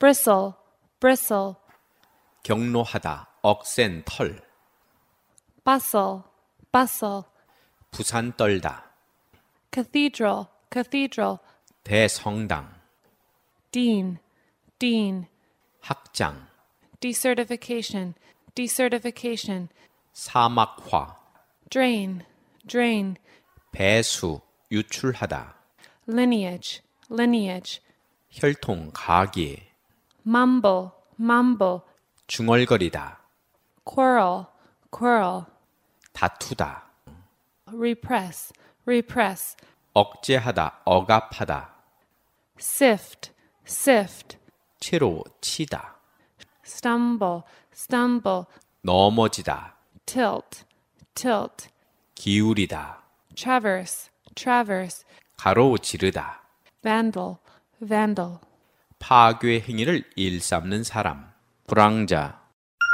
bristle, bristle, 경로하다, 억센 털. bustle, bustle, 부산 떨다, cathedral, cathedral, 대성당, dean, dean, 학장, decertification, decertification, 사막화, drain, drain, 배수, 유출하다, lineage, lineage, 혈통, 가기, mumble, mumble, 중얼거리다, quarrel, quarrel, 다투다, repress, repress, 억제하다, 억압하다, sift, sift, 채로 치다, stumble, stumble, 넘어지다, tilt, tilt, 기울이다, traverse, traverse, 가로지르다, vandal, vandal, 파괴 행위를 일삼는 사람, 불황자,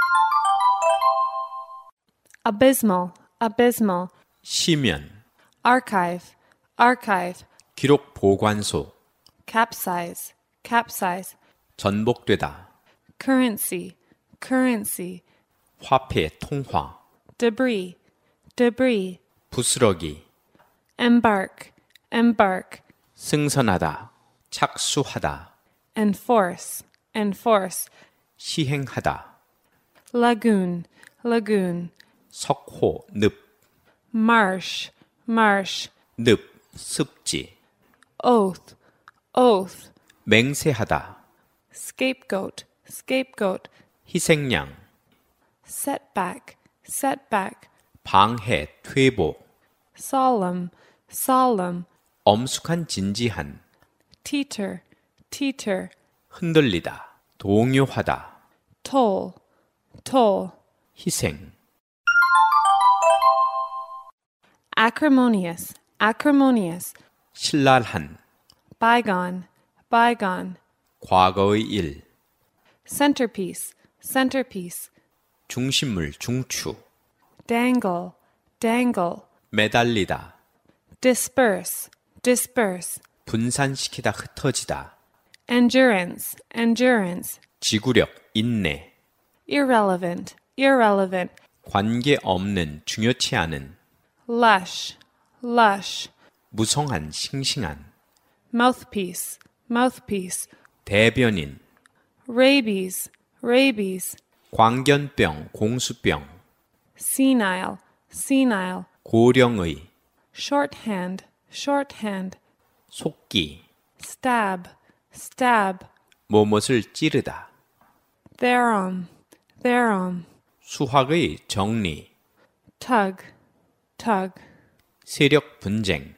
abysmal, abysmal, 시면, archive, archive, 기록 보관소, capsize, capsize, 전복되다, currency, currency, 화폐, 통화, debris, debris, 부스러기, embark, embark, 승선하다, 착수하다, enforce, enforce, 시행하다, lagoon, lagoon, 석호, 늪, marsh, marsh, 늪, 습지, oath, oath, 맹세하다, scapegoat, scapegoat, 희생양, setback, setback, 방해, 퇴보, solemn, solemn, 엄숙한 진지한, teeter, teeter, 흔들리다, 동요하다, toll, toll, 희생, acrimonious, acrimonious, 신랄한, bygone, bygone, 과거의 일, centerpiece, centerpiece, 중심물, 중추, dangle, dangle, 매달리다, disperse, disperse, 분산시키다, 흩어지다, endurance, endurance, 지구력, 인내, irrelevant, irrelevant, 관계없는, 중요치 않은, lush, lush, 무성한, 싱싱한, mouthpiece, mouthpiece, 대변인, rabies, rabies, 광견병, 공수병, senile, senile, 고령의, shorthand, shorthand, 속기, stab, stab, 무엇을 찌르다, theorem, theorem, 수학의 정리, tug, tug, 세력 분쟁,